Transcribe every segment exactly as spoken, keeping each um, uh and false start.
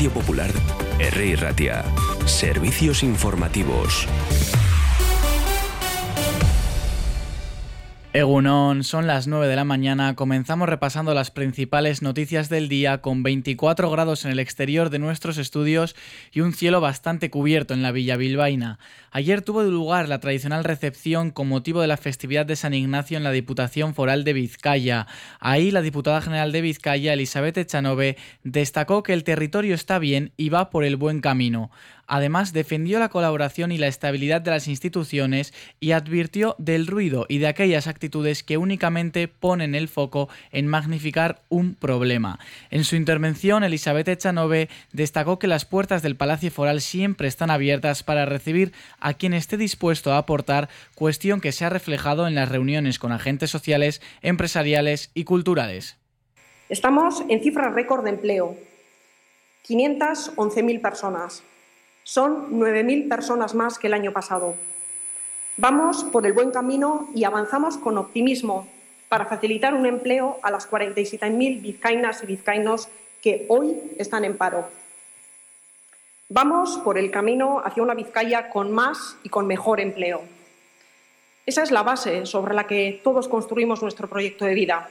Radio Popular, R I Ratia. Servicios informativos. Egunon, son las nueve de la mañana, comenzamos repasando las principales noticias del día con veinticuatro grados en el exterior de nuestros estudios y un cielo bastante cubierto en la Villa Bilbaína. Ayer tuvo lugar la tradicional recepción con motivo de la festividad de San Ignacio en la Diputación Foral de Vizcaya. Ahí la diputada general de Vizcaya, Elizabeth Echanove, destacó que el territorio está bien y va por el buen camino. Además, defendió la colaboración y la estabilidad de las instituciones y advirtió del ruido y de aquellas actitudes que únicamente ponen el foco en magnificar un problema. En su intervención, Elizabeth Echanove destacó que las puertas del Palacio Foral siempre están abiertas para recibir a quien esté dispuesto a aportar, cuestión que se ha reflejado en las reuniones con agentes sociales, empresariales y culturales. Estamos en cifras récord de empleo, quinientas once mil personas. Son nueve mil personas más que el año pasado. Vamos por el buen camino y avanzamos con optimismo para facilitar un empleo a las cuarenta y siete mil vizcaínas y vizcaínos que hoy están en paro. Vamos por el camino hacia una Vizcaya con más y con mejor empleo. Esa es la base sobre la que todos construimos nuestro proyecto de vida.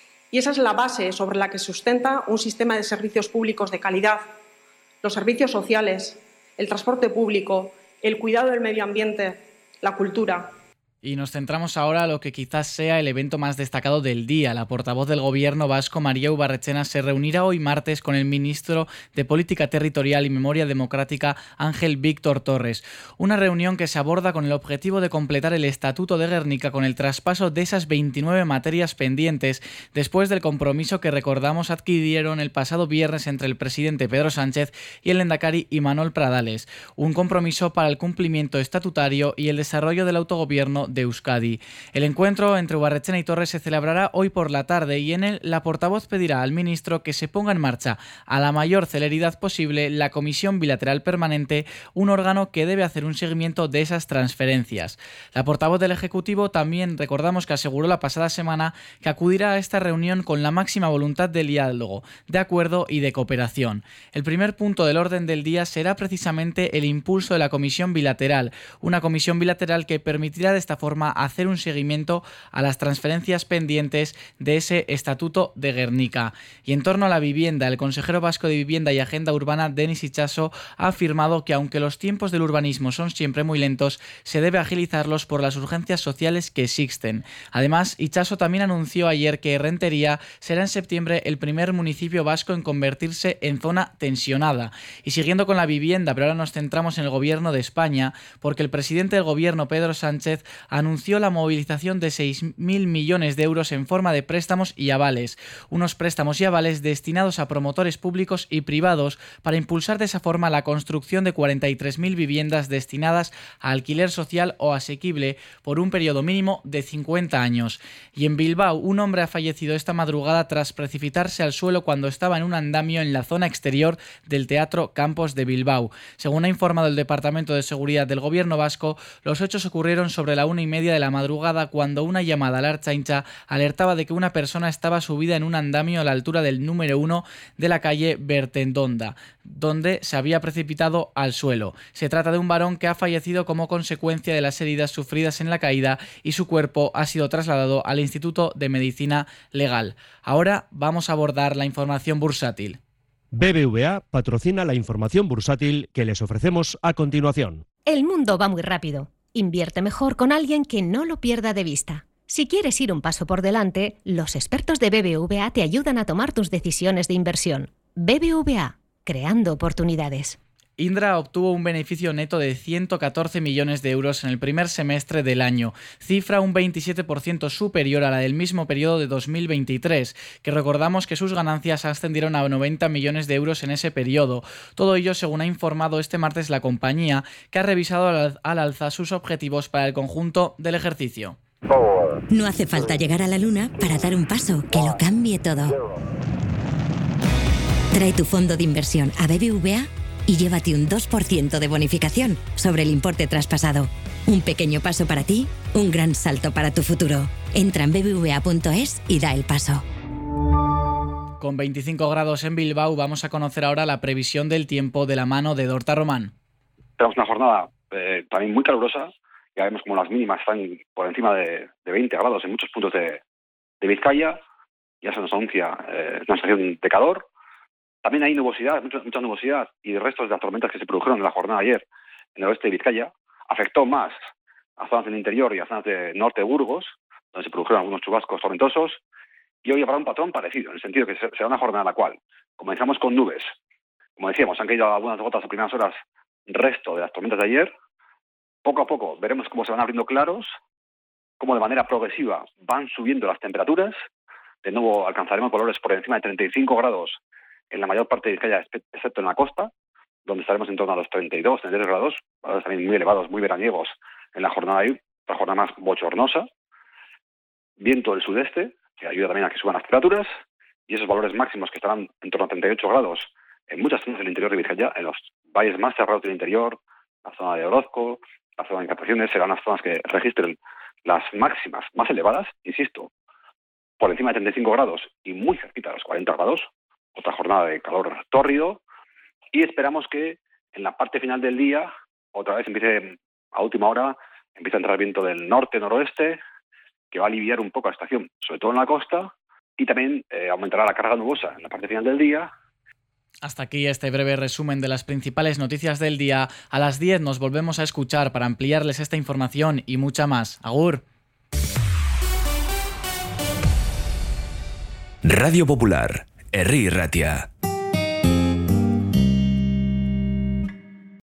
Y esa es la base sobre la que sustenta un sistema de servicios públicos de calidad, los servicios sociales, el transporte público, el cuidado del medio ambiente, la cultura. Y nos centramos ahora a lo que quizás sea el evento más destacado del día. La portavoz del gobierno vasco, María Ubarretxena, se reunirá hoy martes con el ministro de Política Territorial y Memoria Democrática, Ángel Víctor Torres. Una reunión que se aborda con el objetivo de completar el Estatuto de Gernika con el traspaso de esas veintinueve materias pendientes después del compromiso que, recordamos, adquirieron el pasado viernes entre el presidente Pedro Sánchez y el lehendakari Imanol Pradales. Un compromiso para el cumplimiento estatutario y el desarrollo del autogobierno de Euskadi. El encuentro entre Ubarretxena y Torres se celebrará hoy por la tarde y en él la portavoz pedirá al ministro que se ponga en marcha a la mayor celeridad posible la Comisión Bilateral Permanente, un órgano que debe hacer un seguimiento de esas transferencias. La portavoz del Ejecutivo también recordamos que aseguró la pasada semana que acudirá a esta reunión con la máxima voluntad de diálogo, de acuerdo y de cooperación. El primer punto del orden del día será precisamente el impulso de la Comisión Bilateral, una comisión bilateral que permitirá de esta forma hacer un seguimiento a las transferencias pendientes de ese Estatuto de Gernika. Y en torno a la vivienda, el consejero vasco de Vivienda y Agenda Urbana, Denis Itxaso, ha afirmado que aunque los tiempos del urbanismo son siempre muy lentos, se debe agilizarlos por las urgencias sociales que existen. Además, Itxaso también anunció ayer que Rentería será en septiembre el primer municipio vasco en convertirse en zona tensionada. Y siguiendo con la vivienda, pero ahora nos centramos en el gobierno de España, porque el presidente del gobierno, Pedro Sánchez, anunció la movilización de seis mil millones de euros en forma de préstamos y avales, unos préstamos y avales destinados a promotores públicos y privados para impulsar de esa forma la construcción de cuarenta y tres mil viviendas destinadas a alquiler social o asequible por un periodo mínimo de cincuenta años. Y en Bilbao, un hombre ha fallecido esta madrugada tras precipitarse al suelo cuando estaba en un andamio en la zona exterior del Teatro Campos de Bilbao. Según ha informado el Departamento de Seguridad del Gobierno vasco, los hechos ocurrieron sobre la una y media de la madrugada cuando una llamada a la Ertzaintza alertaba de que una persona estaba subida en un andamio a la altura del número uno de la calle Bertendonda, donde se había precipitado al suelo. Se trata de un varón que ha fallecido como consecuencia de las heridas sufridas en la caída y su cuerpo ha sido trasladado al Instituto de Medicina Legal. Ahora vamos a abordar la información bursátil. B B V A patrocina la información bursátil que les ofrecemos a continuación. El mundo va muy rápido. Invierte mejor con alguien que no lo pierda de vista. Si quieres ir un paso por delante, los expertos de B B V A te ayudan a tomar tus decisiones de inversión. B B V A, creando oportunidades. Indra obtuvo un beneficio neto de ciento catorce millones de euros en el primer semestre del año, cifra un veintisiete por ciento superior a la del mismo periodo de dos mil veintitrés, que recordamos que sus ganancias ascendieron a noventa millones de euros en ese periodo. Todo ello según ha informado este martes la compañía, que ha revisado al, al alza sus objetivos para el conjunto del ejercicio. No hace falta llegar a la luna para dar un paso que lo cambie todo. Trae tu fondo de inversión a B B V A y llévate un dos por ciento de bonificación sobre el importe traspasado. Un pequeño paso para ti, un gran salto para tu futuro. Entra en b b v a punto es y da el paso. con veinticinco grados en Bilbao, vamos a conocer ahora la previsión del tiempo de la mano de Dorta Román. Tenemos una jornada eh, también muy calurosa. Ya vemos como las mínimas están por encima de, de veinte grados en muchos puntos de, de Vizcaya. Ya se nos anuncia eh, una sensación de calor. También hay nubosidad, mucha, mucha nubosidad y restos de las tormentas que se produjeron en la jornada de ayer en el oeste de Vizcaya. Afectó más a zonas del interior y a zonas del norte de Burgos, donde se produjeron algunos chubascos tormentosos. Y hoy habrá un patrón parecido, en el sentido que será una jornada en la cual comenzamos con nubes. Como decíamos, han caído algunas gotas a primeras horas, resto de las tormentas de ayer. Poco a poco veremos cómo se van abriendo claros, cómo de manera progresiva van subiendo las temperaturas. De nuevo alcanzaremos valores por encima de treinta y cinco grados en la mayor parte de Vizcaya, excepto en la costa, donde estaremos en torno a los treinta y dos, treinta y tres grados, valores también muy elevados, muy veraniegos en la jornada de hoy, la jornada más bochornosa. Viento del sudeste, que ayuda también a que suban las temperaturas, y esos valores máximos que estarán en torno a treinta y ocho grados en muchas zonas del interior de Vizcaya, en los valles más cerrados del interior, la zona de Orozco, la zona de Encartaciones, serán las zonas que registren las máximas más elevadas, insisto, por encima de treinta y cinco grados y muy cerquita de los cuarenta grados, otra jornada de calor tórrido, y esperamos que en la parte final del día, otra vez empiece a última hora, empieza a entrar viento del norte-noroeste, que va a aliviar un poco la estación, sobre todo en la costa, y también eh, aumentará la carga nubosa en la parte final del día. Hasta aquí este breve resumen de las principales noticias del día. A las diez nos volvemos a escuchar para ampliarles esta información y mucha más. Agur. Radio Popular, Herri Ratia.